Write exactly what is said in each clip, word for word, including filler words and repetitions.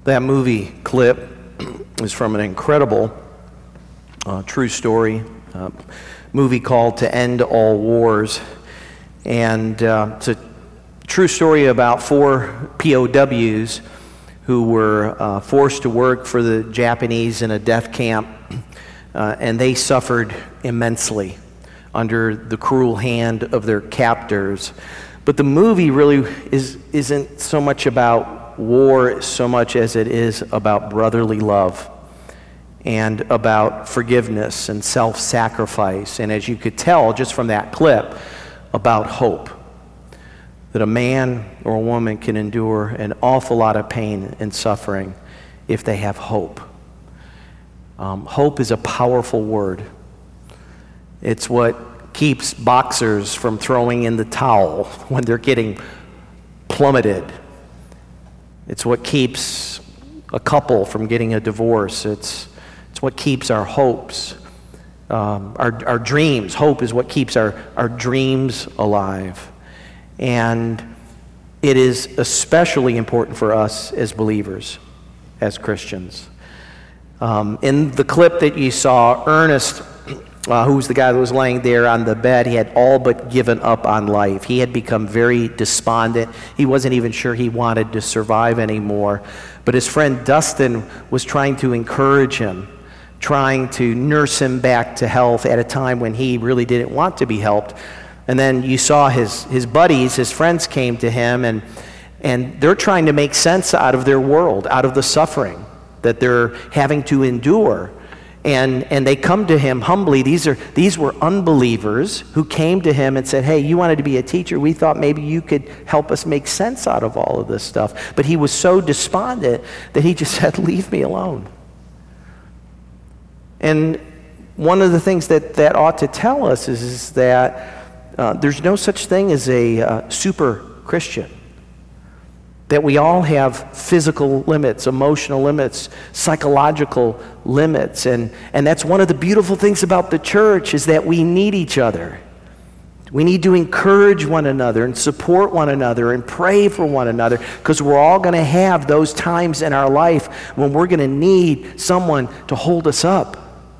That movie clip is from an incredible uh, true story uh, movie called To End All Wars. And uh, it's a true story about four P O Ws who were uh, forced to work for the Japanese in a death camp, uh, and they suffered immensely under the cruel hand of their captors. But the movie really is, isn't so much about war so much as it is about brotherly love and about forgiveness and self-sacrifice. And as you could tell just from that clip, about hope. That a man or a woman can endure an awful lot of pain and suffering if they have hope. Um, hope is a powerful word. It's what keeps boxers from throwing in the towel when they're getting plummeted. It's what keeps a couple from getting a divorce. It's, it's what keeps our hopes, um, our, our dreams. Hope is what keeps our, our dreams alive. And it is especially important for us as believers, as Christians. Um, in the clip that you saw, Ernest, uh, who was the guy that was laying there on the bed, he had all but given up on life. He had become very despondent. He wasn't even sure he wanted to survive anymore. But his friend Dustin was trying to encourage him, trying to nurse him back to health at a time when he really didn't want to be helped. And then you saw his, his buddies, his friends came to him, and, and they're trying to make sense out of their world, out of the suffering that they're having to endure. And, and they come to him humbly. These, are, these were unbelievers who came to him and said, hey, you wanted to be a teacher. We thought maybe you could help us make sense out of all of this stuff. But he was so despondent that he just said, leave me alone. And one of the things that that ought to tell us is, is that Uh, there's no such thing as a uh, super Christian. That we all have physical limits, emotional limits, psychological limits. And, and that's one of the beautiful things about the church is that we need each other. We need to encourage one another and support one another and pray for one another, because we're all going to have those times in our life when we're going to need someone to hold us up.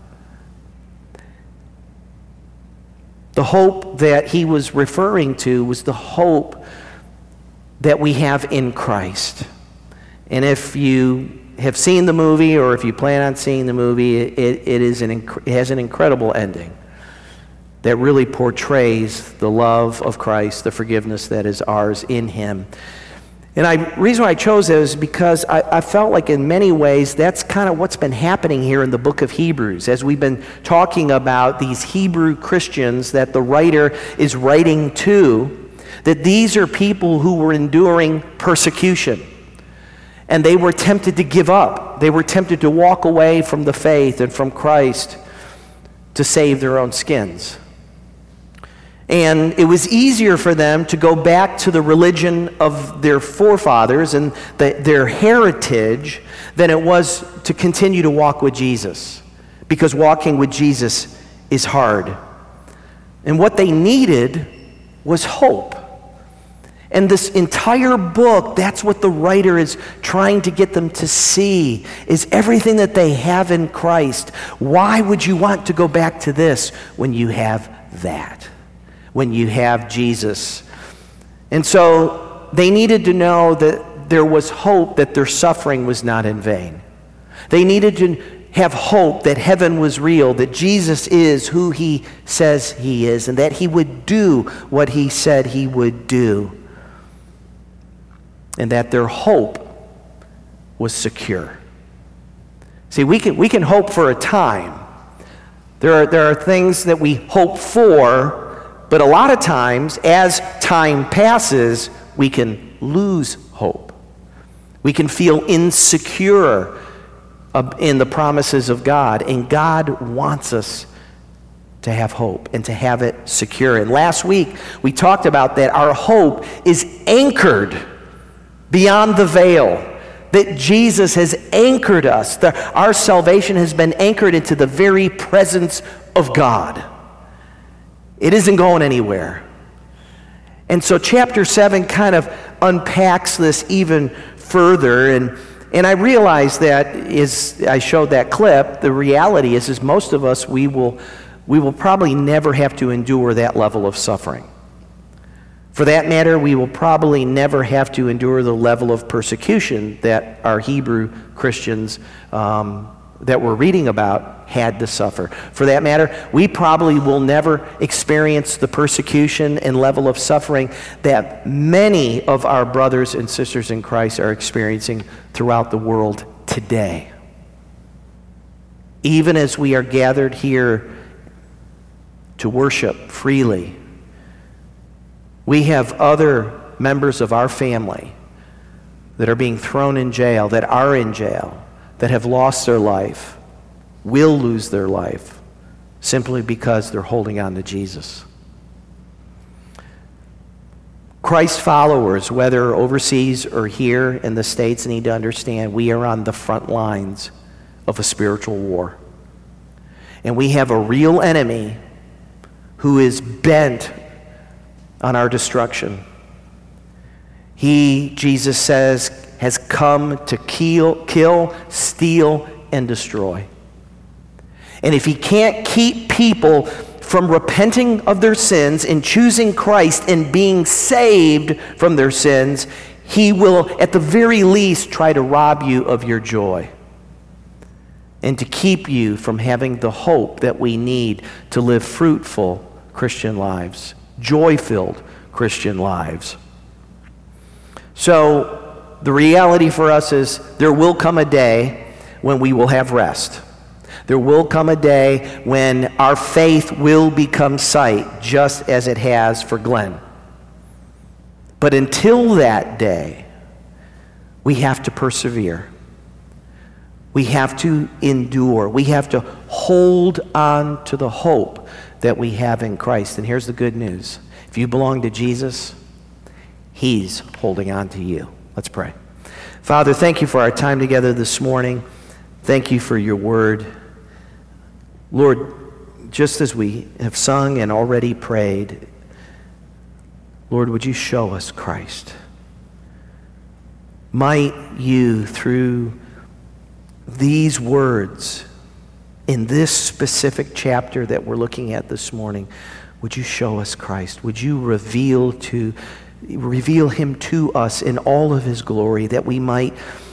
The hope that he was referring to was the hope that we have in Christ. And if you have seen the movie, or if you plan on seeing the movie, it, it, is an inc- it has an incredible ending that really portrays the love of Christ, the forgiveness that is ours in him. And the reason why I chose it is because I, I felt like in many ways that's kind of what's been happening here in the book of Hebrews, as we've been talking about these Hebrew Christians that the writer is writing to, that these are people who were enduring persecution. And they were tempted to give up. They were tempted to walk away from the faith and from Christ to save their own skins. And it was easier for them to go back to the religion of their forefathers and the, their heritage than it was to continue to walk with Jesus, because walking with Jesus is hard. And what they needed was hope. And this entire book, that's what the writer is trying to get them to see, is everything that they have in Christ. Why would you want to go back to this when you have that? When you have Jesus. And so they needed to know that there was hope, that their suffering was not in vain. They needed to have hope that heaven was real, that Jesus is who he says he is, and that he would do what he said he would do. And that their hope was secure. See, we can, we can hope for a time. There are, there are things that we hope for, but a lot of times, as time passes, we can lose hope. We can feel insecure in the promises of God, and God wants us to have hope and to have it secure. And last week, we talked about that our hope is anchored beyond the veil, that Jesus has anchored us. The, our salvation has been anchored into the very presence of God. It isn't going anywhere. And so chapter seven kind of unpacks this even further, and And I realize that is, I showed that clip, the reality is, is most of us, we will, we will probably never have to endure that level of suffering. For that matter, we will probably never have to endure the level of persecution that our Hebrew Christians um, that we're reading about had to suffer. For that matter, we probably will never experience the persecution and level of suffering that many of our brothers and sisters in Christ are experiencing throughout the world today. Even as we are gathered here to worship freely, we have other members of our family that are being thrown in jail, that are in jail, that have lost their life, will lose their life, simply because they're holding on to Jesus. Christ followers, whether overseas or here in the States, need to understand we are on the front lines of a spiritual war. And we have a real enemy who is bent on our destruction. He, Jesus says, has come to kill, kill, steal, and destroy. And if he can't keep people from repenting of their sins and choosing Christ and being saved from their sins, he will, at the very least, try to rob you of your joy and to keep you from having the hope that we need to live fruitful Christian lives, joy-filled Christian lives. So the reality for us is there will come a day when we will have rest. There will come a day when our faith will become sight, just as it has for Glenn. But until that day, we have to persevere. We have to endure. We have to hold on to the hope that we have in Christ. And here's the good news. If you belong to Jesus, he's holding on to you. Let's pray. Father, thank you for our time together this morning. Thank you for your word. Lord, just as we have sung and already prayed, Lord, would you show us Christ? Might you, through these words in this specific chapter that we're looking at this morning, would you show us Christ? Would you reveal to reveal him to us in all of his glory, that we might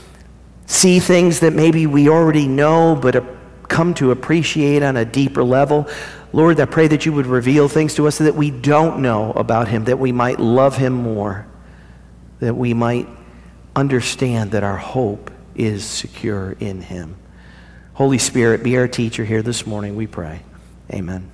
see things that maybe we already know but come to appreciate on a deeper level. Lord, I pray that you would reveal things to us that we don't know about him, that we might love him more, that we might understand that our hope is secure in him. Holy Spirit, be our teacher here this morning, we pray. Amen.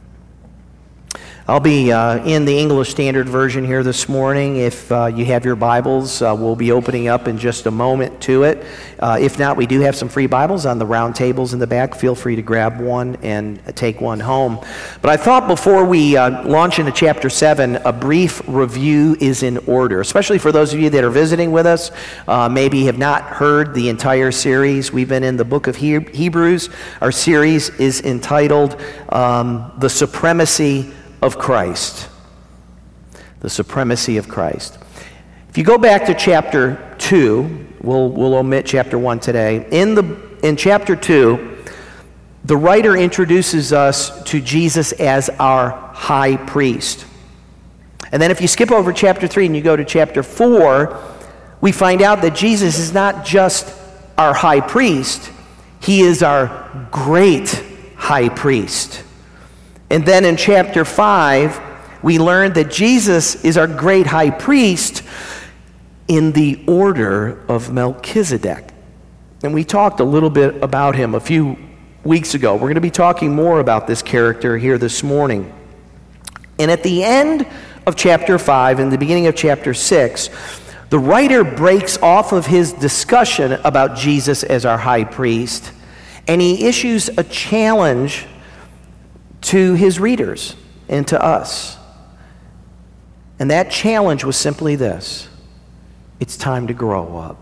I'll be uh, in the English Standard Version here this morning. If uh, you have your Bibles, uh, we'll be opening up in just a moment to it. Uh, if not, we do have some free Bibles on the round tables in the back. Feel free to grab one and take one home. But I thought before we uh, launch into chapter seven, a brief review is in order, especially for those of you that are visiting with us, uh, maybe have not heard the entire series. We've been in the book of he- Hebrews. Our series is entitled um, The Supremacy of Christ. The supremacy of Christ. If you go back to chapter two, we'll, we'll omit chapter one today. In, the, in chapter two, the writer introduces us to Jesus as our high priest. And then if you skip over chapter three and you go to chapter four, we find out that Jesus is not just our high priest, he is our great high priest. And then in chapter five, we learn that Jesus is our great high priest in the order of Melchizedek. And we talked a little bit about him a few weeks ago. We're going to be talking more about this character here this morning. And at the end of chapter five and the beginning of chapter six, the writer breaks off of his discussion about Jesus as our high priest, and he issues a challenge to his readers and to us. And that challenge was simply this: it's time to grow up.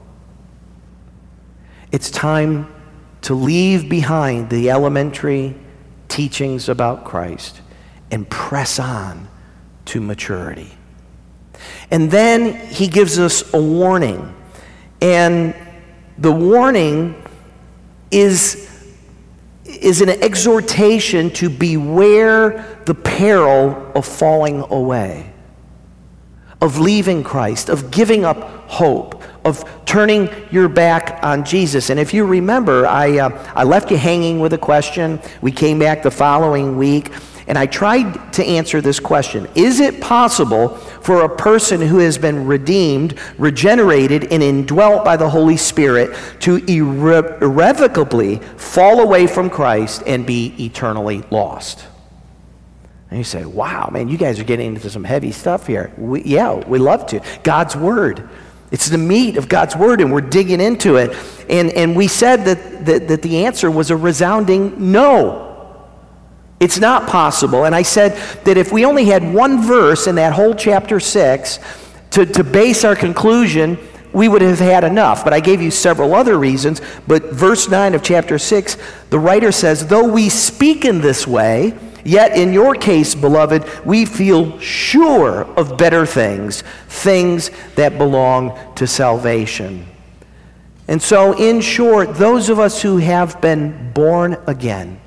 It's time to leave behind the elementary teachings about Christ and press on to maturity. And then he gives us a warning. And The warning is, is an exhortation to beware the peril of falling away, of leaving Christ, of giving up hope, of turning your back on Jesus. And if you remember, I, uh, I left you hanging with a question. We came back the following week, and I tried to answer this question. Is it possible for a person who has been redeemed, regenerated, and indwelt by the Holy Spirit to irre- irrevocably fall away from Christ and be eternally lost? And you say, wow, man, you guys are getting into some heavy stuff here. We, yeah, we love to. God's Word. It's the meat of God's Word, and we're digging into it. And, and we said that, that, that the answer was a resounding no. It's not possible. And I said that if we only had one verse in that whole chapter six to, to base our conclusion, we would have had enough. But I gave you several other reasons. But verse nine of chapter six, the writer says, though we speak in this way, yet in your case, beloved, we feel sure of better things, things that belong to salvation. And so, in short, those of us who have been born again,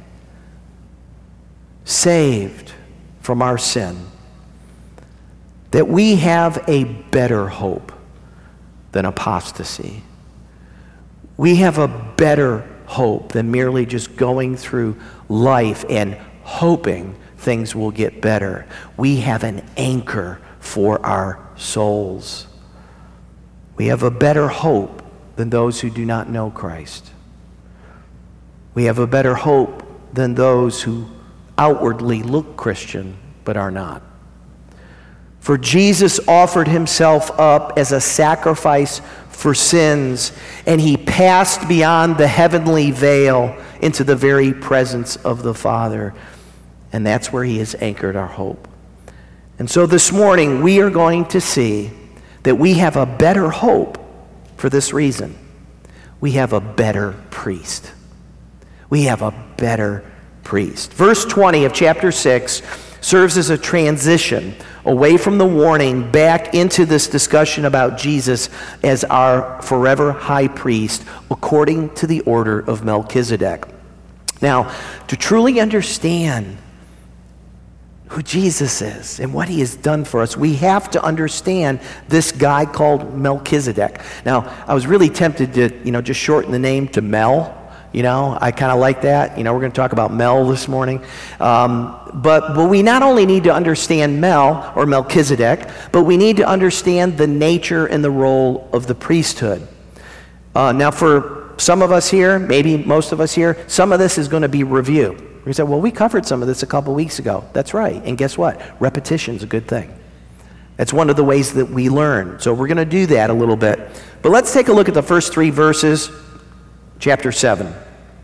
saved from our sin, that we have a better hope than apostasy. We have a better hope than merely just going through life and hoping things will get better. We have an anchor for our souls. We have a better hope than those who do not know Christ. We have a better hope than those who outwardly look Christian but are not. For Jesus offered himself up as a sacrifice for sins, and he passed beyond the heavenly veil into the very presence of the Father. And that's where he has anchored our hope. And so this morning we are going to see that we have a better hope for this reason. We have a better priest. We have a better priest. Verse twenty of chapter six serves as a transition away from the warning back into this discussion about Jesus as our forever high priest according to the order of Melchizedek. Now, to truly understand who Jesus is and what he has done for us, we have to understand this guy called Melchizedek. Now, I was really tempted to, you know, just shorten the name to Mel. You know, I kind of like that. You know, we're going to talk about Mel this morning. Um, but, but we not only need to understand Mel, or Melchizedek, but we need to understand the nature and the role of the priesthood. Uh, now, for some of us here, maybe most of us here, some of this is going to be review. We say, well, we covered some of this a couple weeks ago. That's right. And guess what? Repetition's a good thing. That's one of the ways that we learn. So we're going to do that a little bit. But let's take a look at the first three verses. Chapter seven.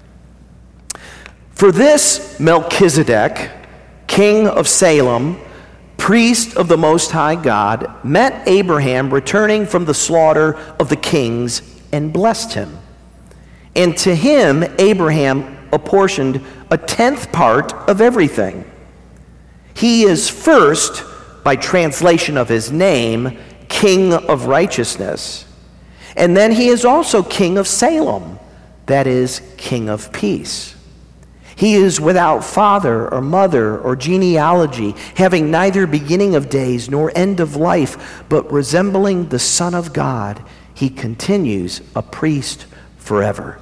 For this Melchizedek, king of Salem, priest of the Most High God, met Abraham returning from the slaughter of the kings and blessed him. And to him Abraham apportioned a tenth part of everything. He is first, by translation of his name, King of Righteousness. And then he is also King of Salem. That is, King of Peace. He is without father or mother or genealogy, having neither beginning of days nor end of life, but resembling the Son of God, he continues a priest forever.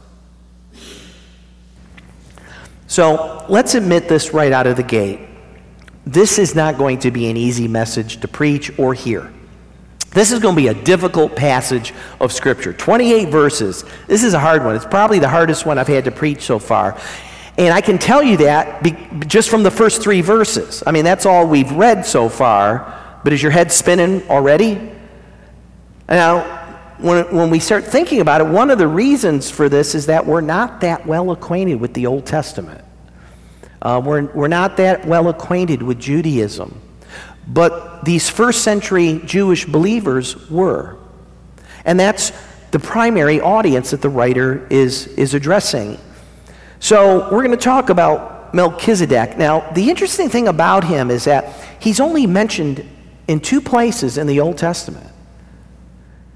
So let's admit this right out of the gate. This is not going to be an easy message to preach or hear. This is going to be a difficult passage of Scripture. twenty-eight verses. This is a hard one. It's probably the hardest one I've had to preach so far. And I can tell you that be, just from the first three verses. I mean, that's all we've read so far. But is your head spinning already? Now, when, when we start thinking about it, one of the reasons for this is that we're not that well acquainted with the Old Testament. Uh, we're, we're not that well acquainted with Judaism. But these first century Jewish believers were. And that's the primary audience that the writer is, is addressing. So we're going to talk about Melchizedek. Now, the interesting thing about him is that he's only mentioned in two places in the Old Testament.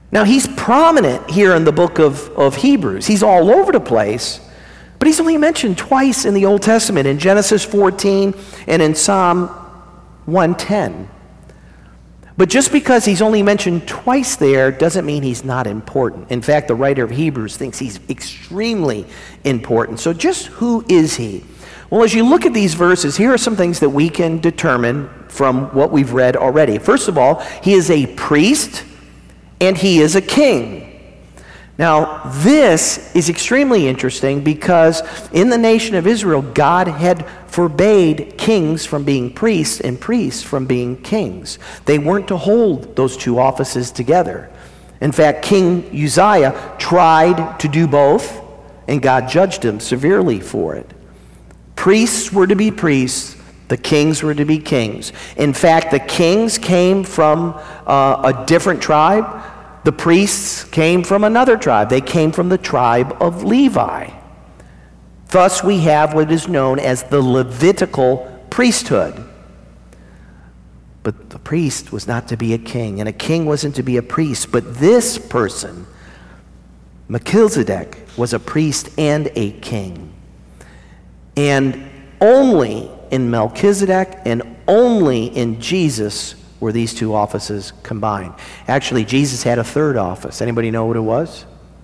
Now, he's prominent here in the book of, of Hebrews. He's all over the place, but he's only mentioned twice in the Old Testament, in Genesis fourteen and in Psalm one ten. But just because he's only mentioned twice there doesn't mean he's not important. In fact, the writer of Hebrews thinks he's extremely important. So just who is he? Well, as you look at these verses, here are some things that we can determine from what we've read already. First of all, he is a priest and he is a king. Now, this is extremely interesting because in the nation of Israel, God had forbade kings from being priests and priests from being kings. They weren't to hold those two offices together. In fact, King Uzziah tried to do both, and God judged him severely for it. Priests were to be priests, the kings were to be kings. In fact, the kings came from uh, a different tribe. The priests came from another tribe. They came from the tribe of Levi. Thus, we have what is known as the Levitical priesthood. But the priest was not to be a king, and a king wasn't to be a priest. But this person, Melchizedek, was a priest and a king. And only in Melchizedek and only in Jesus were these two offices combined. Actually, Jesus had a third office. Anybody know what it was?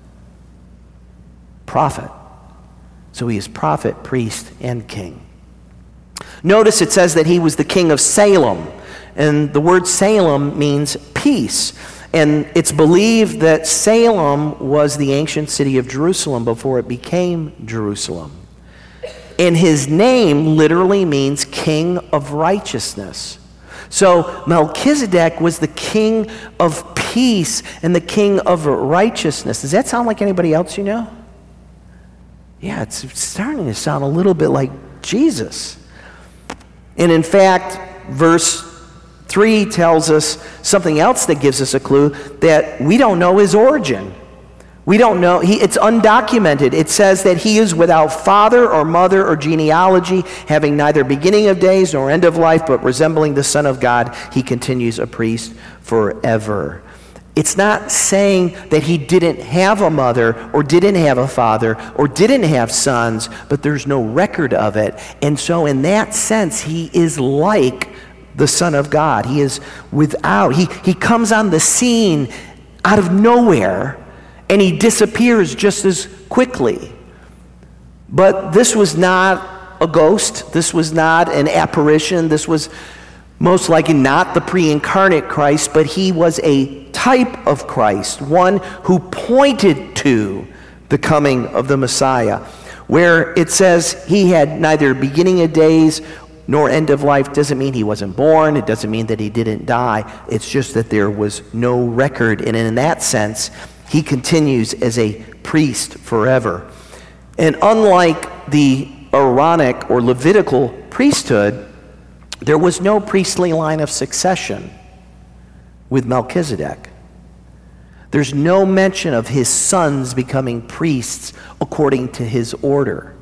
Prophet. So he is prophet, priest, and king. Notice it says that he was the king of Salem. And the word Salem means peace. And it's believed that Salem was the ancient city of Jerusalem before it became Jerusalem. And his name literally means king of righteousness. So Melchizedek was the king of peace and the king of righteousness. Does that sound like anybody else you know? Yeah, it's starting to sound a little bit like Jesus. And in fact, verse three tells us something else that gives us a clue, that we don't know his origin. We don't know. He, it's undocumented. It says that he is without father or mother or genealogy, having neither beginning of days nor end of life, but resembling the Son of God, he continues a priest forever. It's not saying that he didn't have a mother or didn't have a father or didn't have sons, but there's no record of it. And so in that sense, he is like the Son of God. He is without. He, he comes on the scene out of nowhere, and he disappears just as quickly. But this was not a ghost. This was not an apparition. This was most likely not the pre-incarnate Christ, but he was a type of Christ, one who pointed to the coming of the Messiah. Where it says he had neither beginning of days nor end of life doesn't mean he wasn't born. It doesn't mean that he didn't die. It's just that there was no record. And in that sense, he continues as a priest forever. And unlike the Aaronic or Levitical priesthood, there was no priestly line of succession with Melchizedek. There's no mention of his sons becoming priests according to his order.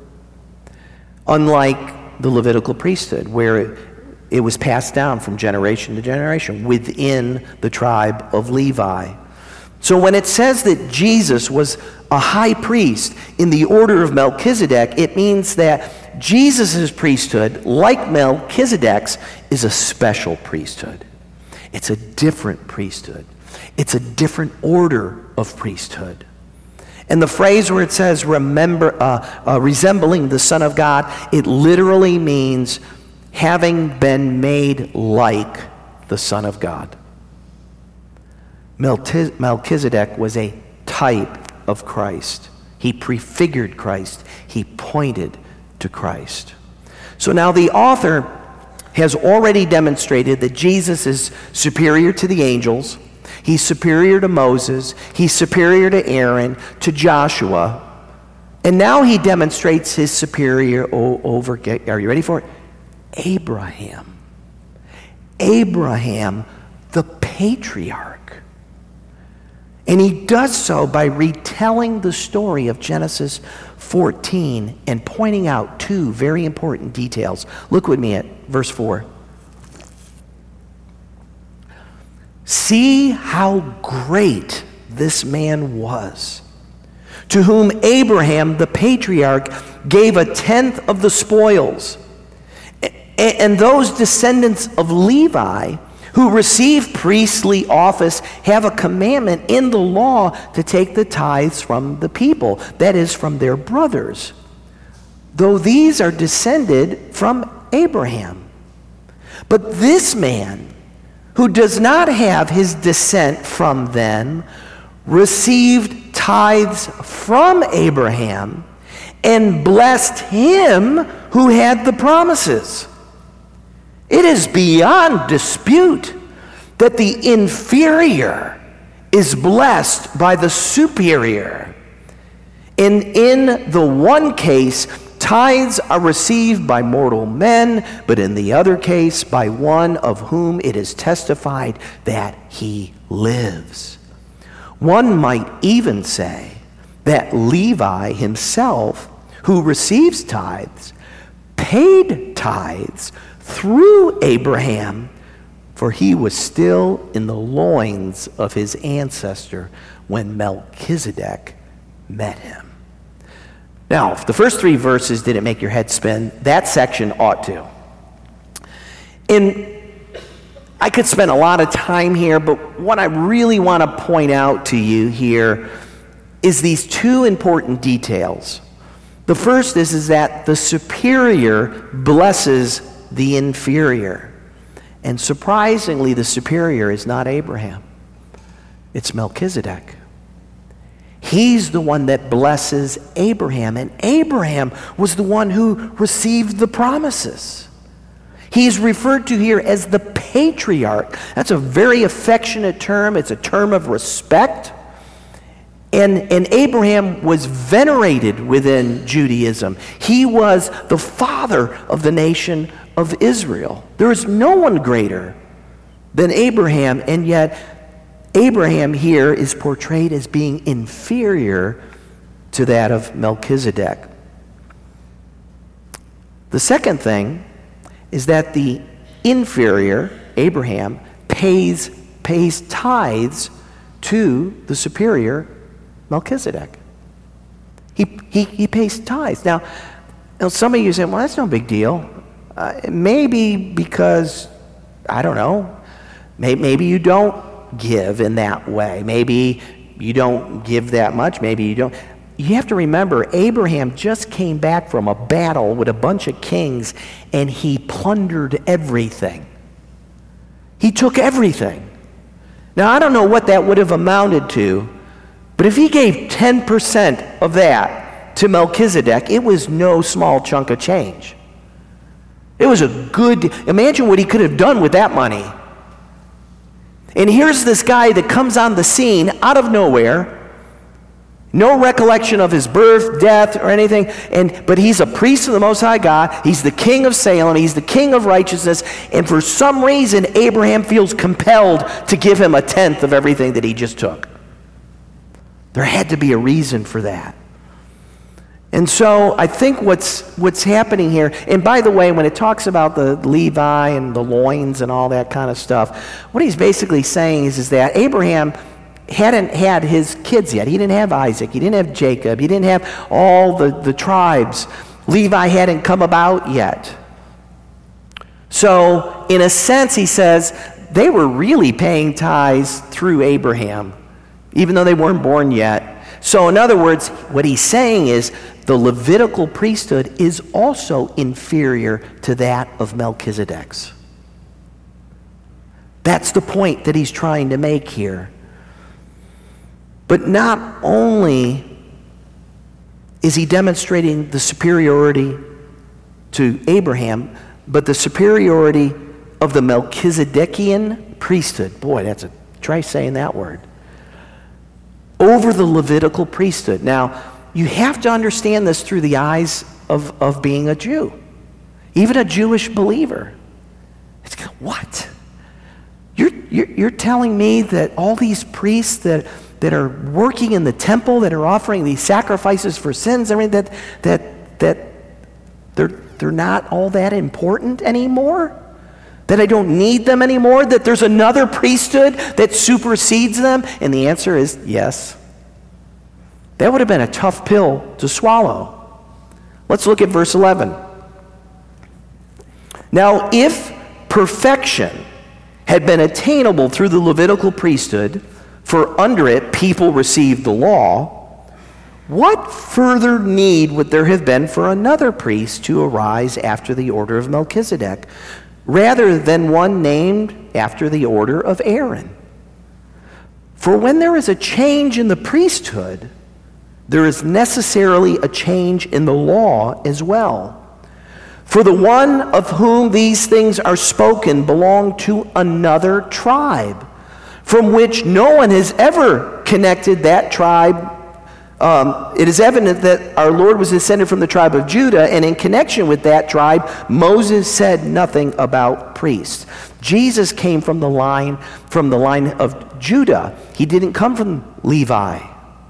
Unlike the Levitical priesthood, where it, it was passed down from generation to generation within the tribe of Levi. So when it says that Jesus was a high priest in the order of Melchizedek, it means that Jesus' priesthood, like Melchizedek's, is a special priesthood. It's a different priesthood. It's a different order of priesthood. And the phrase where it says remember, uh, uh, resembling the Son of God, it literally means having been made like the Son of God. Melchizedek was a type of Christ. He prefigured Christ. He pointed to Christ. So now the author has already demonstrated that Jesus is superior to the angels. He's superior to Moses. He's superior to Aaron, to Joshua. And now he demonstrates his superior over, are you ready for it? Abraham. Abraham, the patriarch. And he does so by retelling the story of Genesis fourteen and pointing out two very important details. Look with me at verse four. See how great this man was, to whom Abraham, the patriarch, gave a tenth of the spoils. And those descendants of Levi who receive priestly office have a commandment in the law to take the tithes from the people, that is, from their brothers, though these are descended from Abraham. But this man, who does not have his descent from them, received tithes from Abraham and blessed him who had the promises. It is beyond dispute that the inferior is blessed by the superior. And in the one case, tithes are received by mortal men, but in the other case, by one of whom it is testified that he lives. One might even say that Levi himself, who receives tithes, paid tithes through Abraham, for he was still in the loins of his ancestor when Melchizedek met him. Now, if the first three verses didn't make your head spin, that section ought to. And I could spend a lot of time here, but what I really want to point out to you here is these two important details. The first is, is that the superior blesses the inferior. And surprisingly, the superior is not Abraham. It's Melchizedek. He's the one that blesses Abraham, and Abraham was the one who received the promises. He's referred to here as the patriarch. That's a very affectionate term. It's a term of respect. And, and Abraham was venerated within Judaism. He was the father of the nation of Israel. There is no one greater than Abraham, and yet Abraham here is portrayed as being inferior to that of Melchizedek. The second thing is that the inferior, Abraham, pays, pays tithes to the superior, Melchizedek. He, he, he pays tithes. Now, now, some of you say, well, that's no big deal. Uh, maybe because, I don't know, maybe, maybe you don't give in that way. Maybe you don't give that much. Maybe you don't. You have to remember, Abraham just came back from a battle with a bunch of kings, and he plundered everything. He took everything. Now, I don't know what that would have amounted to, but if he gave ten percent of that to Melchizedek, it was no small chunk of change. It was a good, imagine what he could have done with that money. And here's this guy that comes on the scene out of nowhere, no recollection of his birth, death, or anything, and but he's a priest of the Most High God. He's the king of Salem. He's the king of righteousness. And for some reason, Abraham feels compelled to give him a tenth of everything that he just took. There had to be a reason for that. And so I think what's what's happening here, and by the way, when it talks about the Levi and the loins and all that kind of stuff, what he's basically saying is, is that Abraham hadn't had his kids yet. He didn't have Isaac. He didn't have Jacob. He didn't have all the, the tribes. Levi hadn't come about yet. So in a sense, he says, they were really paying tithes through Abraham, even though they weren't born yet. So in other words, what he's saying is the Levitical priesthood is also inferior to that of Melchizedek's. That's the point that he's trying to make here. But not only is he demonstrating the superiority to Abraham, but the superiority of the Melchizedekian priesthood. Boy, that's a, try saying that word. Over the Levitical priesthood. Now, you have to understand this through the eyes of, of being a Jew. Even a Jewish believer. It's what? You're, you're, you're telling me that all these priests that, that are working in the temple, that are offering these sacrifices for sins, I mean, that, that, that they're, they're not all that important anymore? That I don't need them anymore? That there's another priesthood that supersedes them? And the answer is yes. That would have been a tough pill to swallow. Let's look at verse eleven. Now, if perfection had been attainable through the Levitical priesthood, for under it people received the law, what further need would there have been for another priest to arise after the order of Melchizedek, rather than one named after the order of Aaron? For when there is a change in the priesthood, there is necessarily a change in the law as well. For the one of whom these things are spoken belonged to another tribe, from which no one has ever connected that tribe. Um, it is evident that our Lord was descended from the tribe of Judah, and in connection with that tribe, Moses said nothing about priests. Jesus came from the line from the line of Judah. He didn't come from Levi.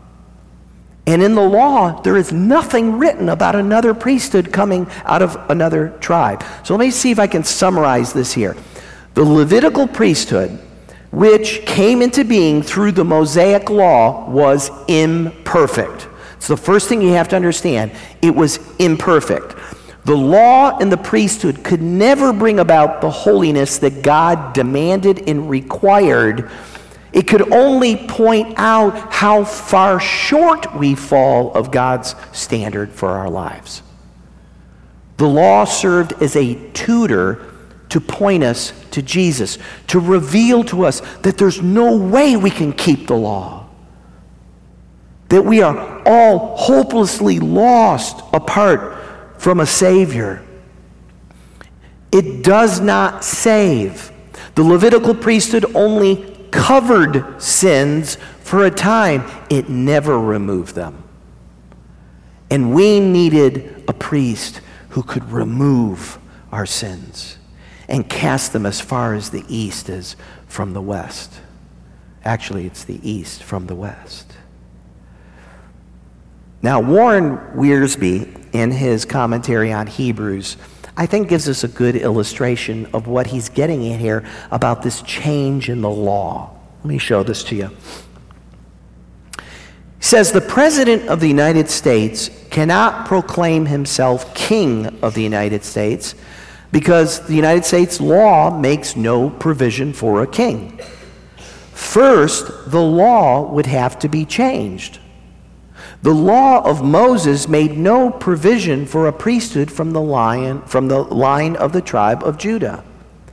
And in the law, there is nothing written about another priesthood coming out of another tribe. So let me see if I can summarize this here. The Levitical priesthood, which came into being through the Mosaic law, was imperfect. It's the first thing you have to understand. It was imperfect. The law and the priesthood could never bring about the holiness that God demanded and required. It could only point out how far short we fall of God's standard for our lives. The law served as a tutor to point us to Jesus, to reveal to us that there's no way we can keep the law, that we are all hopelessly lost apart from a Savior. It does not save. The Levitical priesthood only covered sins for a time. It never removed them. And we needed a priest who could remove our sins and cast them as far as the east is from the west. Actually, it's the east from the west. Now, Warren Wiersbe, in his commentary on Hebrews, I think gives us a good illustration of what he's getting at here about this change in the law. Let me show this to you. He says, the President of the United States cannot proclaim himself King of the United States because the United States law makes no provision for a king. First, the law would have to be changed. The law of Moses made no provision for a priesthood from the line, from the line of the tribe of Judah.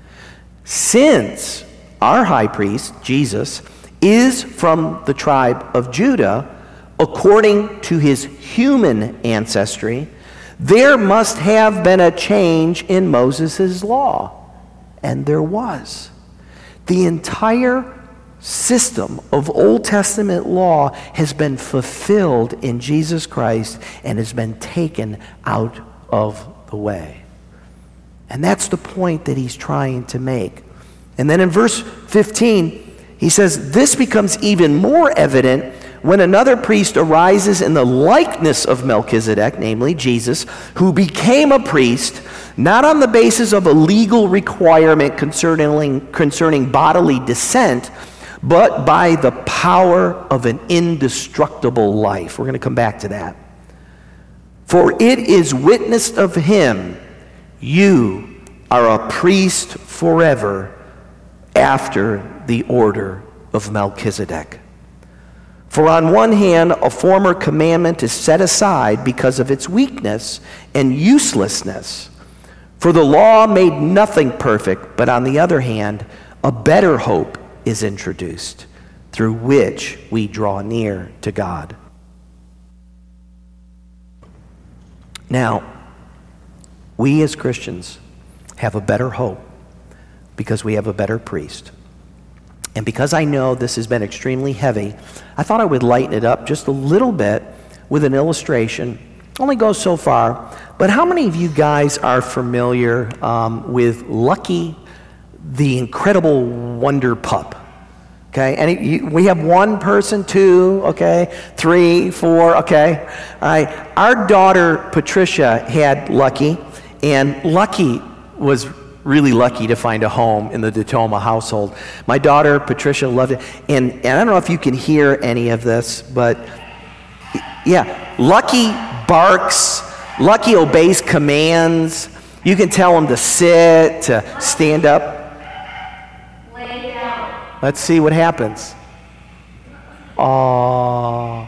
Since our high priest, Jesus, is from the tribe of Judah, according to his human ancestry, there must have been a change in Moses' law. And there was. The entire system of Old Testament law has been fulfilled in Jesus Christ and has been taken out of the way. And that's the point that he's trying to make. And then in verse fifteen, he says, this becomes even more evident when another priest arises in the likeness of Melchizedek, namely Jesus, who became a priest, not on the basis of a legal requirement concerning, concerning bodily descent, but by the power of an indestructible life. We're going to come back to that. For it is witnessed of him, you are a priest forever after the order of Melchizedek. For on one hand, a former commandment is set aside because of its weakness and uselessness. For the law made nothing perfect, but on the other hand, a better hope is introduced, through which we draw near to God. Now, we as Christians have a better hope because we have a better priest. And because I know this has been extremely heavy, I thought I would lighten it up just a little bit with an illustration. Only goes so far, but how many of you guys are familiar um, with Lucky, the Incredible Wonder Pup? Okay, and you, we have one person, two, okay, three, four, okay. All right, our daughter Patricia had Lucky, and Lucky was really lucky to find a home in the Detoma household. My daughter, Patricia, loved it. And, and I don't know if you can hear any of this, but yeah, Lucky barks. Lucky obeys commands. You can tell him to sit, to stand up. Lay down. Let's see what happens. Aww.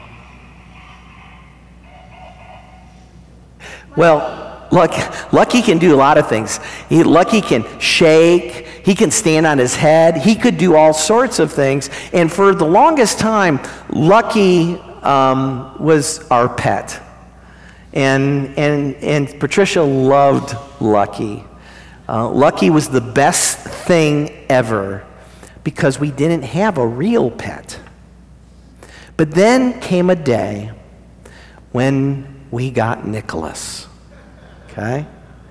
Well, Lucky, Lucky can do a lot of things. He, Lucky can shake. He can stand on his head. He could do all sorts of things. And for the longest time, Lucky um, was our pet. And, and, and Patricia loved Lucky. Uh, Lucky was the best thing ever because we didn't have a real pet. But then came a day when we got Nicholas. Okay?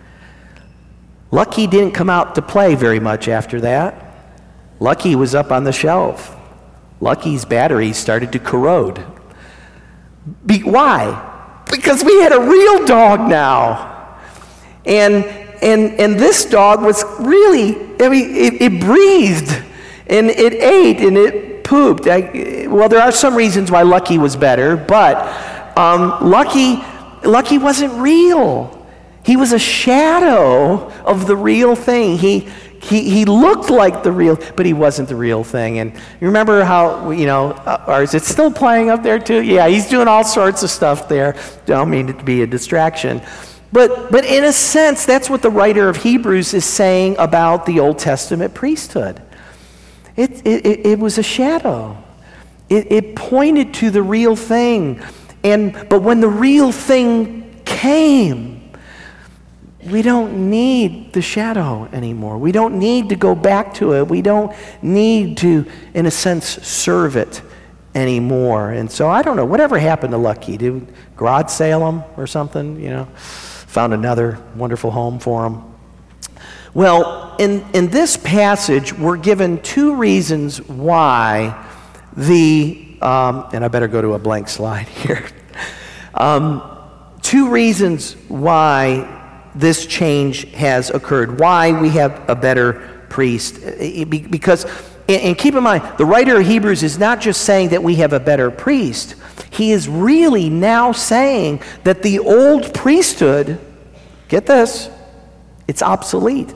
Lucky didn't come out to play very much after that. Lucky was up on the shelf. Lucky's batteries started to corrode. Be- why? Because we had a real dog now. And and and this dog was really, I mean, it, it breathed and it ate and it pooped. I, well, there are some reasons why Lucky was better, but um, Lucky, Lucky wasn't real. He was a shadow of the real thing. He He he looked like the real, but he wasn't the real thing. And you remember how, you know, uh, or is it still playing up there too? Yeah, he's doing all sorts of stuff there. Don't mean it to be a distraction. But but in a sense, that's what the writer of Hebrews is saying about the Old Testament priesthood. It it, it, it was a shadow. It, it pointed to the real thing. And but when the real thing came, we don't need the shadow anymore. We don't need to go back to it. We don't need to, in a sense, serve it anymore. And so I don't know, whatever happened to Lucky? Did God sail him or something, you know? Found another wonderful home for him. Well, in, in this passage, we're given two reasons why the, um, and I better go to a blank slide here. Um, two reasons why this change has occurred, why we have a better priest. Because, and keep in mind, the writer of Hebrews is not just saying that we have a better priest. He is really now saying that the old priesthood, get this, it's obsolete.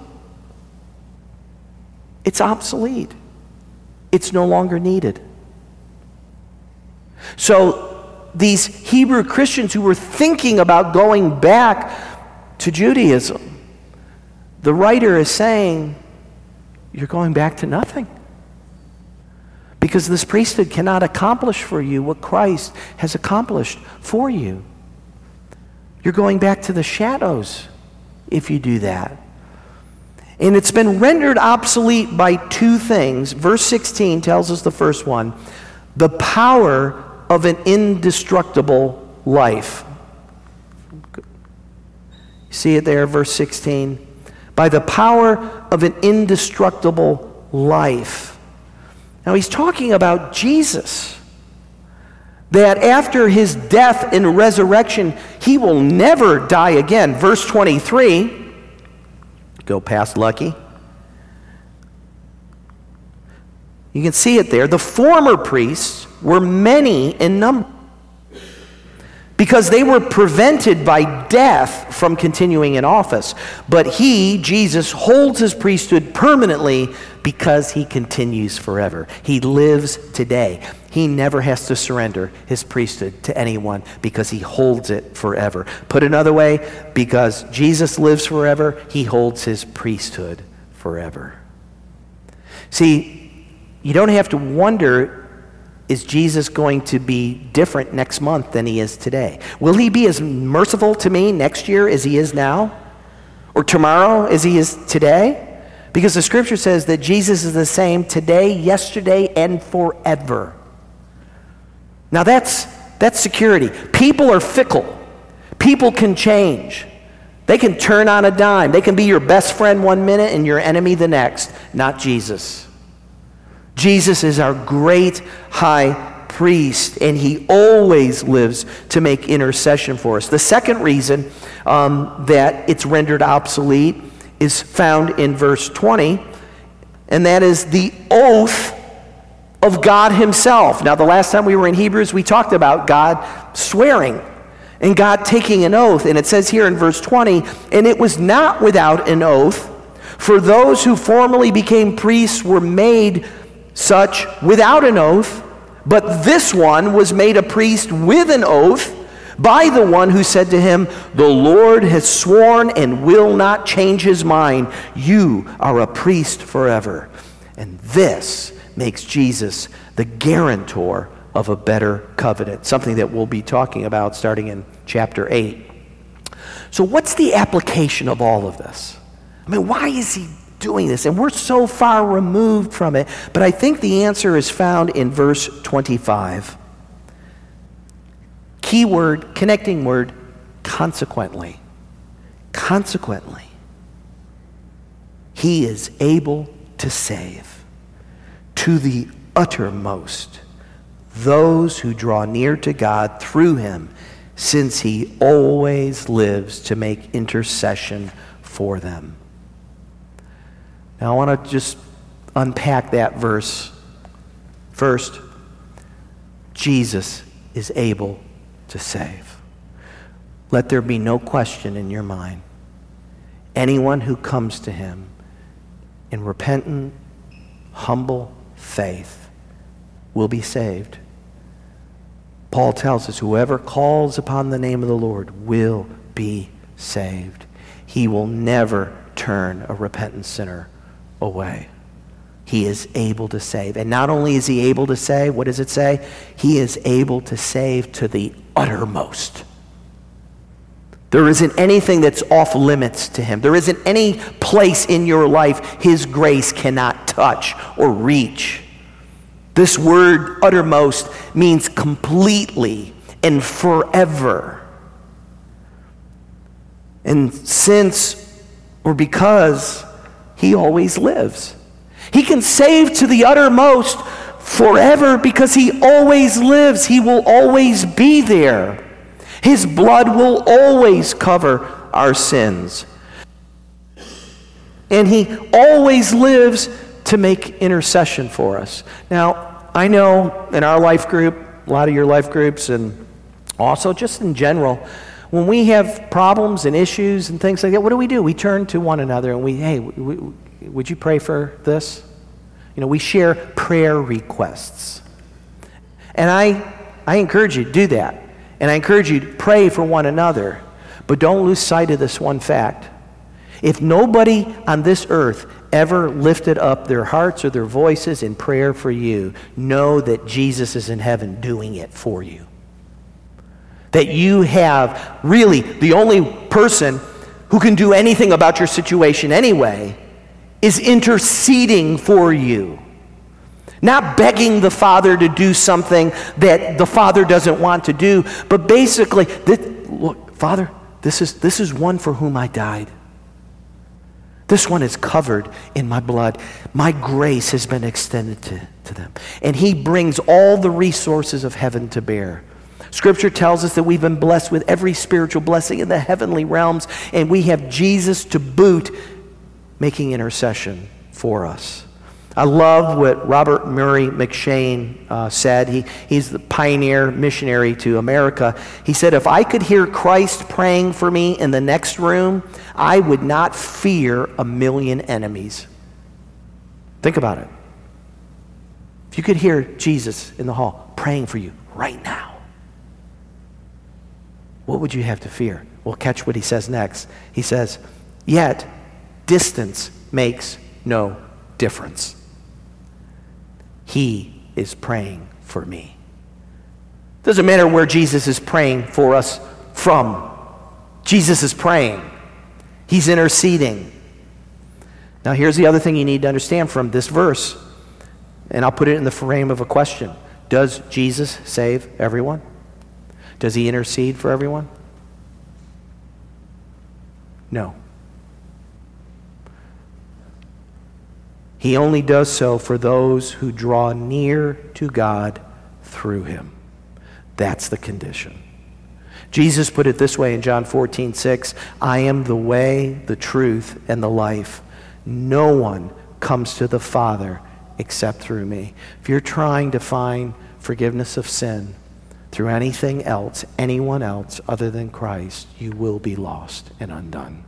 It's obsolete. It's no longer needed. So these Hebrew Christians who were thinking about going back to Judaism, the writer is saying, you're going back to nothing. Because this priesthood cannot accomplish for you what Christ has accomplished for you. You're going back to the shadows if you do that. And it's been rendered obsolete by two things. Verse sixteen tells us the first one, the power of an indestructible life. See it there, verse sixteen. By the power of an indestructible life. Now he's talking about Jesus. That after his death and resurrection, he will never die again. Verse twenty-three. Go past Lucky. You can see it there. The former priests were many in number, because they were prevented by death from continuing in office. But he, Jesus, holds his priesthood permanently because he continues forever. He lives today. He never has to surrender his priesthood to anyone because he holds it forever. Put another way, because Jesus lives forever, he holds his priesthood forever. See, you don't have to wonder, is Jesus going to be different next month than he is today? Will he be as merciful to me next year as he is now? Or tomorrow as he is today? Because the scripture says that Jesus is the same today, yesterday, and forever. Now that's, that's security. People are fickle. People can change. They can turn on a dime. They can be your best friend one minute and your enemy the next. Not Jesus. Jesus is our great high priest, and he always lives to make intercession for us. The second reason um, that it's rendered obsolete is found in verse twenty, and that is the oath of God himself. Now, the last time we were in Hebrews, we talked about God swearing and God taking an oath. And it says here in verse twenty, and it was not without an oath, for those who formerly became priests were made such without an oath, but this one was made a priest with an oath by the one who said to him, the Lord has sworn and will not change his mind. You are a priest forever. And this makes Jesus the guarantor of a better covenant, something that we'll be talking about starting in chapter eight. So what's the application of all of this? I mean, why is he doing this? And we're so far removed from it, but I think the answer is found in verse twenty-five. Key word, connecting word, consequently. Consequently. He is able to save to the uttermost those who draw near to God through him, since he always lives to make intercession for them. Now I want to just unpack that verse. First, Jesus is able to save. Let there be no question in your mind. Anyone who comes to him in repentant, humble faith will be saved. Paul tells us whoever calls upon the name of the Lord will be saved. He will never turn a repentant sinner away. He is able to save. And not only is he able to save, what does it say? He is able to save to the uttermost. There isn't anything that's off limits to him. There isn't any place in your life his grace cannot touch or reach. This word uttermost means completely and forever. And since or because he always lives, he can save to the uttermost forever because he always lives. He will always be there. His blood will always cover our sins. And he always lives to make intercession for us. Now, I know in our life group, a lot of your life groups, and also just in general, when we have problems and issues and things like that, what do we do? We turn to one another and we, hey, we, we, would you pray for this? You know, we share prayer requests. And I, I encourage you to do that. And I encourage you to pray for one another. But don't lose sight of this one fact. If nobody on this earth ever lifted up their hearts or their voices in prayer for you, know that Jesus is in heaven doing it for you. That you have really the only person who can do anything about your situation anyway is interceding for you. Not begging the Father to do something that the Father doesn't want to do, but basically, this, look, Father, this is, this is one for whom I died. This one is covered in my blood. My grace has been extended to, to them. And he brings all the resources of heaven to bear. Scripture tells us that we've been blessed with every spiritual blessing in the heavenly realms, and we have Jesus to boot, making intercession for us. I love what Robert Murray McShane uh, said. He, he's the pioneer missionary to America. He said, if I could hear Christ praying for me in the next room, I would not fear a million enemies. Think about it. If you could hear Jesus in the hall praying for you right now, what would you have to fear? Well, catch what he says next. He says, yet distance makes no difference. He is praying for me. Doesn't matter where Jesus is praying for us from. Jesus is praying. He's interceding. Now here's the other thing you need to understand from this verse, and I'll put it in the frame of a question. Does Jesus save everyone? Does he intercede for everyone? No. He only does so for those who draw near to God through him. That's the condition. Jesus put it this way in John fourteen six, I am the way, the truth, and the life. No one comes to the Father except through me. If you're trying to find forgiveness of sin through anything else, anyone else other than Christ, you will be lost and undone.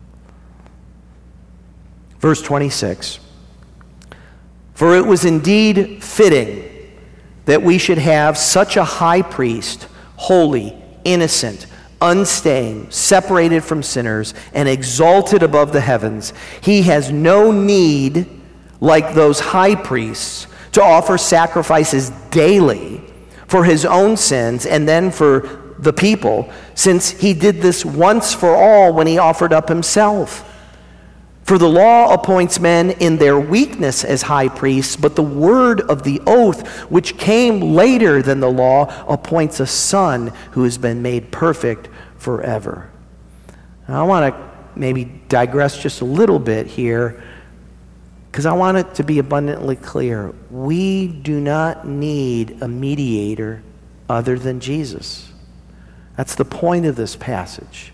Verse twenty-six, for it was indeed fitting that we should have such a high priest, holy, innocent, unstained, separated from sinners, and exalted above the heavens. He has no need, like those high priests, to offer sacrifices daily for his own sins and then for the people, since he did this once for all when he offered up himself. For the law appoints men in their weakness as high priests, but the word of the oath, which came later than the law, appoints a son who has been made perfect forever. Now, I want to maybe digress just a little bit here, because I want it to be abundantly clear. We do not need a mediator other than Jesus. That's the point of this passage.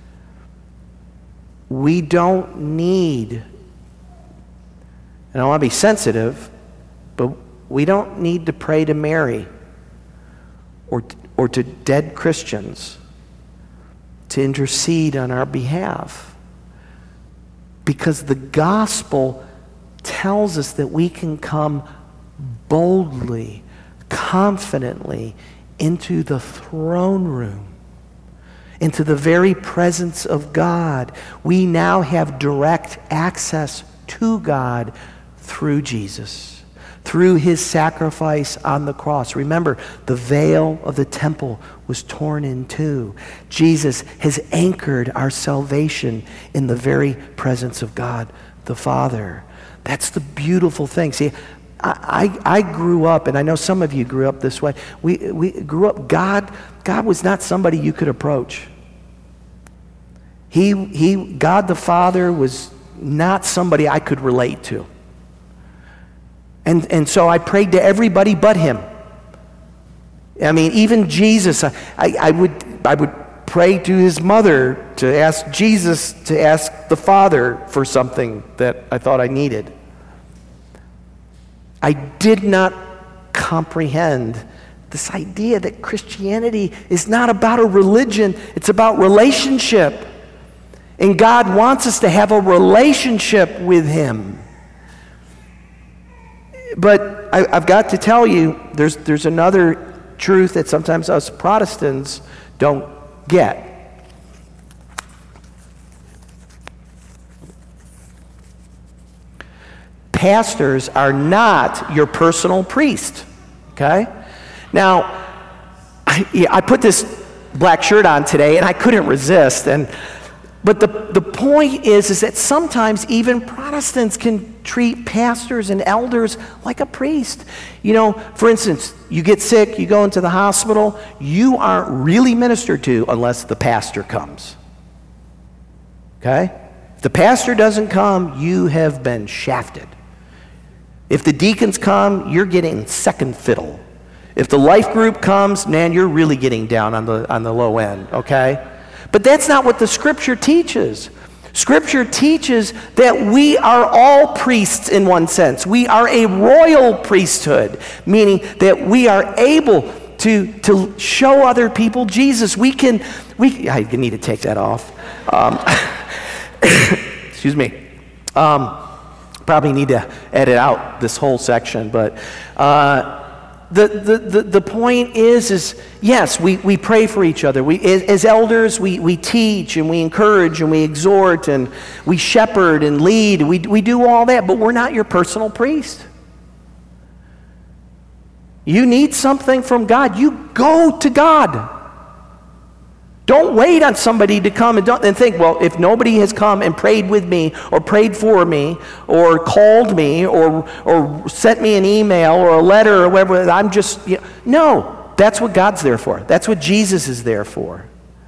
We don't need, and I want to be sensitive, but we don't need to pray to Mary or, or to dead Christians to intercede on our behalf. Because the gospel tells us that we can come boldly, confidently into the throne room, into the very presence of God. We now have direct access to God through Jesus, through his sacrifice on the cross. Remember, the veil of the temple was torn in two. Jesus has anchored our salvation in the very presence of God the Father. That's the beautiful thing. See, I, I, I grew up, and I know some of you grew up this way. We, we grew up, God, God was not somebody you could approach. He, he, God the Father was not somebody I could relate to. And, and so I prayed to everybody but him. I mean, even Jesus, I, I, I would, I would pray to his mother to ask Jesus to ask the Father for something that I thought I needed. I did not comprehend this idea that Christianity is not about a religion, it's about relationship. And God wants us to have a relationship with him. But I, I've got to tell you, there's, there's another truth that sometimes us Protestants don't get. Pastors are not your personal priest, okay? Now, I, yeah, I put this black shirt on today, and I couldn't resist, and But the, the point is, is that sometimes even Protestants can treat pastors and elders like a priest. You know, for instance, you get sick, you go into the hospital, you aren't really ministered to unless the pastor comes. Okay? If the pastor doesn't come, you have been shafted. If the deacons come, you're getting second fiddle. If the life group comes, man, you're really getting down on the on the low end, okay? But that's not what the Scripture teaches. Scripture teaches that we are all priests in one sense. We are a royal priesthood, meaning that we are able to, to show other people Jesus. We can, we, I need to take that off. Um, excuse me. Um, probably need to edit out this whole section, but uh, The, the, the, the point is, is yes, we, we pray for each other. We, as, as elders, we, we teach and we encourage and we exhort and we shepherd and lead. We, we do all that, but we're not your personal priest. You need something from God, you go to God. Don't wait on somebody to come and, don't, and think, well, if nobody has come and prayed with me or prayed for me or called me or or sent me an email or a letter or whatever, I'm just, you know. No, that's what God's there for. That's what Jesus is there for.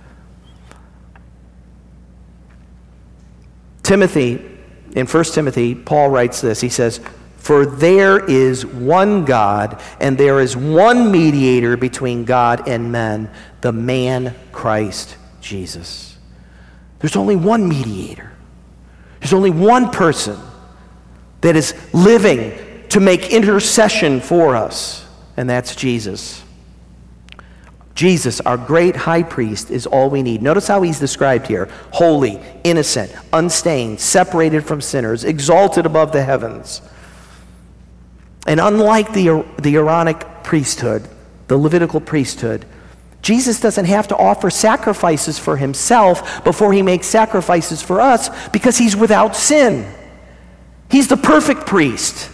Timothy, in First Timothy, Paul writes this. He says, for there is one God and there is one mediator between God and men, the man Christ. Christ Jesus. There's only one mediator. There's only one person that is living to make intercession for us, and that's Jesus. Jesus, our great high priest, is all we need. Notice how he's described here: holy, innocent, unstained, separated from sinners, exalted above the heavens. And unlike the, the Aaronic priesthood, the Levitical priesthood, Jesus doesn't have to offer sacrifices for himself before he makes sacrifices for us, because he's without sin. He's the perfect priest.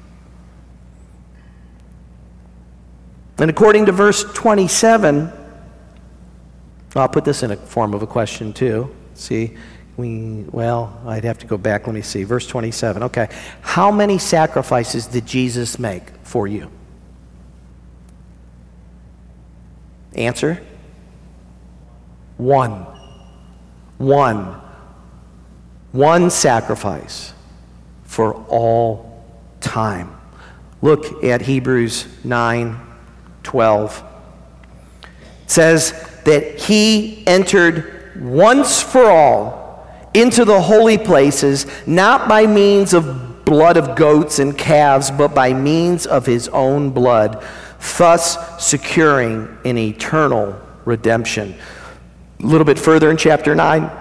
And according to verse twenty-seven, I'll put this in a form of a question too. See, we, well, I'd have to go back. Let me see. Verse twenty-seven. Okay. How many sacrifices did Jesus make for you? Answer? One. One. One sacrifice for all time. Look at Hebrews nine twelve. It says that he entered once for all into the holy places, not by means of blood of goats and calves, but by means of his own blood, thus securing an eternal redemption. A little bit further in chapter nine,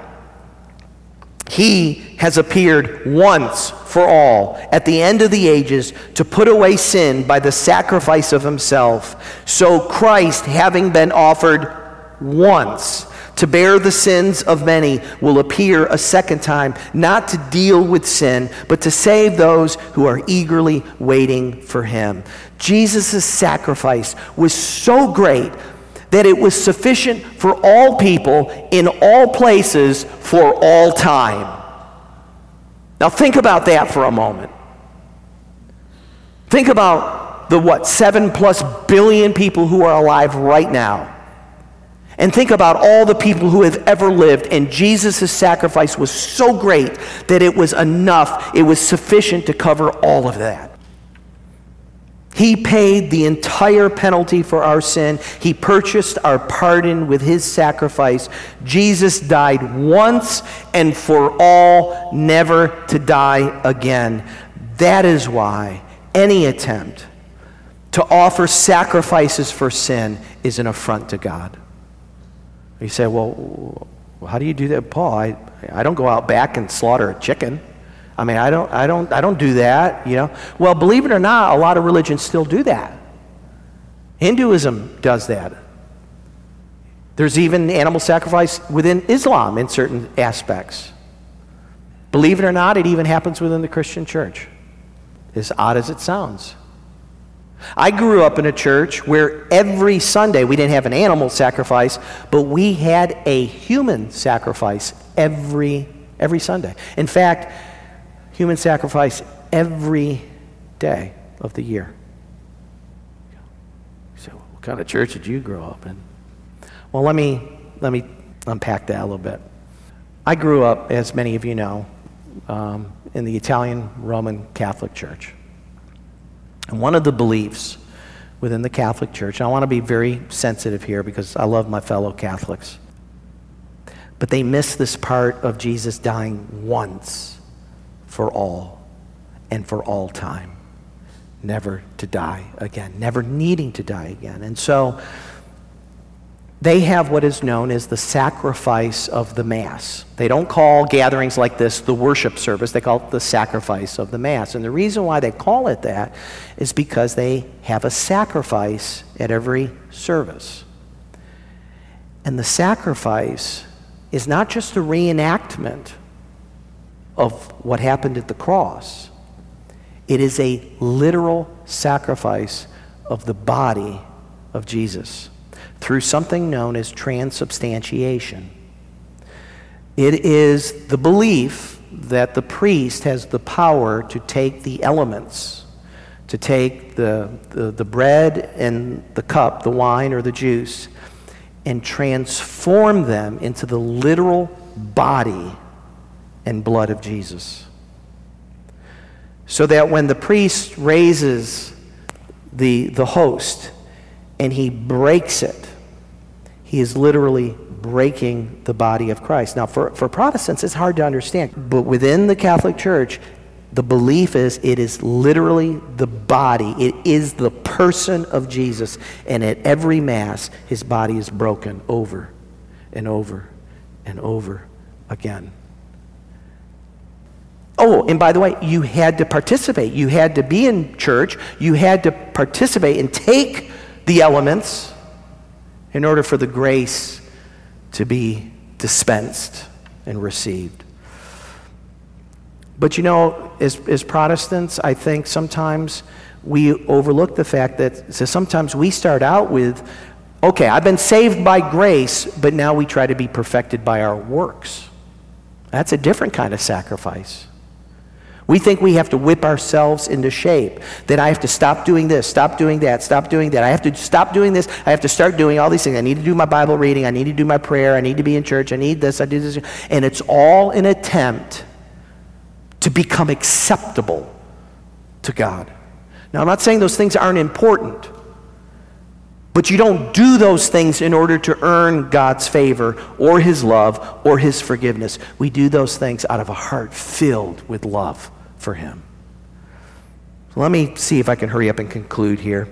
he has appeared once for all at the end of the ages to put away sin by the sacrifice of himself. So Christ, having been offered once to bear the sins of many, will appear a second time, not to deal with sin, but to save those who are eagerly waiting for him. Jesus' sacrifice was so great that it was sufficient for all people in all places for all time. Now think about that for a moment. Think about the, what, seven plus billion people who are alive right now. And think about all the people who have ever lived, and Jesus' sacrifice was so great that it was enough, it was sufficient to cover all of that. He paid the entire penalty for our sin. He purchased our pardon with his sacrifice. Jesus died once and for all, never to die again. That is why any attempt to offer sacrifices for sin is an affront to God. You say, well, how do you do that, Paul? I, I don't go out back and slaughter a chicken. I mean, I don't, I don't, I don't do that, you know. Well, believe it or not, a lot of religions still do that. Hinduism does that. There's even animal sacrifice within Islam in certain aspects. Believe it or not, it even happens within the Christian church. As odd as it sounds. I grew up in a church where every Sunday we didn't have an animal sacrifice, but we had a human sacrifice every every Sunday. In fact, human sacrifice every day of the year. So, what kind of church did you grow up in? Well, let me let me unpack that a little bit. I grew up, as many of you know, um, in the Italian Roman Catholic Church. And one of the beliefs within the Catholic Church, and I want to be very sensitive here because I love my fellow Catholics, but they miss this part of Jesus dying once for all and for all time, never to die again, never needing to die again. And so they have what is known as the sacrifice of the Mass. They don't call gatherings like this the worship service. They call it the sacrifice of the Mass. And the reason why they call it that is because they have a sacrifice at every service. And the sacrifice is not just a reenactment of what happened at the cross. It is a literal sacrifice of the body of Jesus through something known as transubstantiation. It is the belief that the priest has the power to take the elements, to take the, the, the bread and the cup, the wine or the juice, and transform them into the literal body and blood of Jesus. So that when the priest raises the, the host and he breaks it, He is literally breaking the body of Christ. Now, for, for Protestants, it's hard to understand. But within the Catholic Church, the belief is it is literally the body. It is the person of Jesus. And at every Mass, his body is broken over and over and over again. Oh, and by the way, you had to participate. You had to be in church. You had to participate and take the elements in order for the grace to be dispensed and received. But you know, as, as Protestants, I think sometimes we overlook the fact that so sometimes we start out with, okay, I've been saved by grace, but now we try to be perfected by our works. That's a different kind of sacrifice. We think we have to whip ourselves into shape, that I have to stop doing this, stop doing that, stop doing that. I have to stop doing this. I have to start doing all these things. I need to do my Bible reading. I need to do my prayer. I need to be in church. I need this. I do this. And it's all an attempt to become acceptable to God. Now, I'm not saying those things aren't important, but you don't do those things in order to earn God's favor or his love or his forgiveness. We do those things out of a heart filled with love for him. So let me see if I can hurry up and conclude here.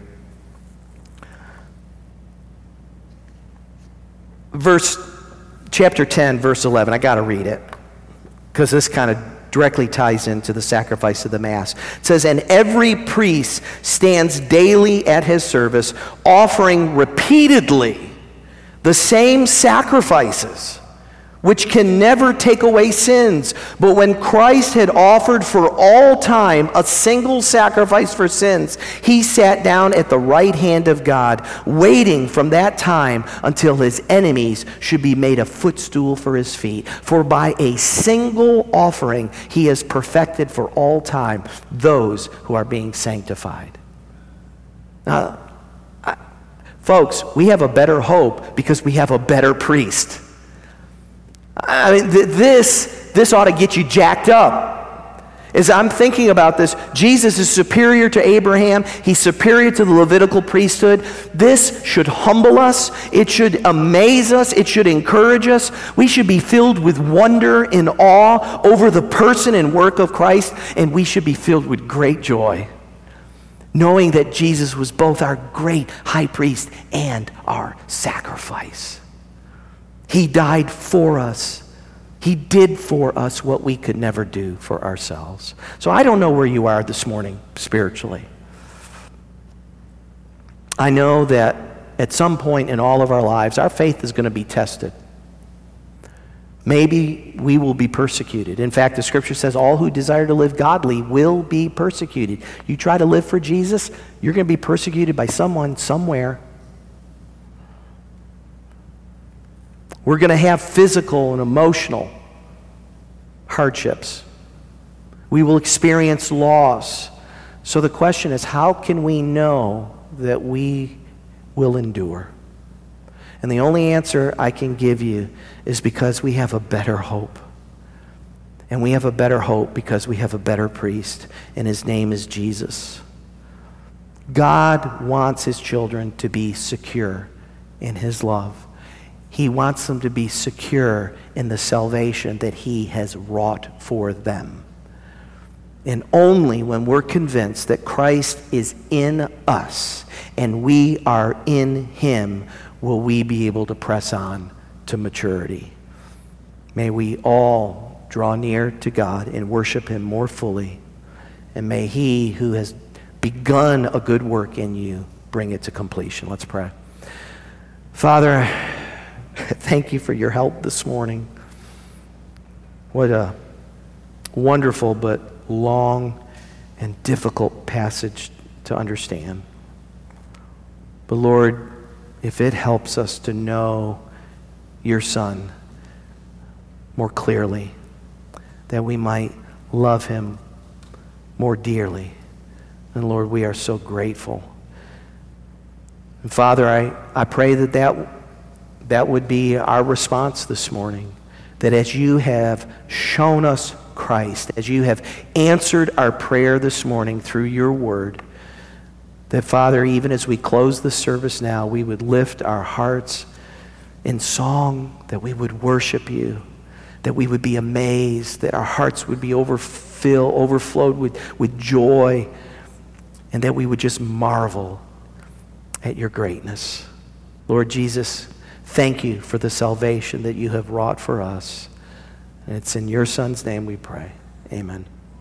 Verse, chapter ten, verse eleven, I got to read it because this kind of directly ties into the sacrifice of the Mass. It says, and every priest stands daily at his service, offering repeatedly the same sacrifices, which can never take away sins. But when Christ had offered for all time a single sacrifice for sins, he sat down at the right hand of God, waiting from that time until his enemies should be made a footstool for his feet. For by a single offering he has perfected for all time those who are being sanctified. Now, I, folks, we have a better hope because we have a better priest. I mean, th- this, this ought to get you jacked up. As I'm thinking about this, Jesus is superior to Abraham. He's superior to the Levitical priesthood. This should humble us. It should amaze us. It should encourage us. We should be filled with wonder and awe over the person and work of Christ, and we should be filled with great joy, knowing that Jesus was both our great high priest and our sacrifice. He died for us. He did for us what we could never do for ourselves. So I don't know where you are this morning spiritually. I know that at some point in all of our lives, our faith is going to be tested. Maybe we will be persecuted. In fact, the scripture says all who desire to live godly will be persecuted. You try to live for Jesus, you're going to be persecuted by someone somewhere. We're going to have physical and emotional hardships. We will experience loss. So the question is, how can we know that we will endure? And the only answer I can give you is because we have a better hope. And we have a better hope because we have a better priest, and his name is Jesus. God wants his children to be secure in his love. He wants them to be secure in the salvation that he has wrought for them. And only when we're convinced that Christ is in us and we are in him will we be able to press on to maturity. May we all draw near to God and worship him more fully. And may he who has begun a good work in you bring it to completion. Let's pray. Father, thank you for your help this morning. What a wonderful but long and difficult passage to understand. But Lord, if it helps us to know your Son more clearly, that we might love him more dearly, then Lord, we are so grateful. And Father, I, I pray that that That would be our response this morning, that as you have shown us Christ, as you have answered our prayer this morning through your word, that Father, even as we close the service now, we would lift our hearts in song, that we would worship you, that we would be amazed, that our hearts would be overfill, overflowed with, with joy, and that we would just marvel at your greatness. Lord Jesus, thank you for the salvation that you have wrought for us. And it's in your Son's name we pray. Amen.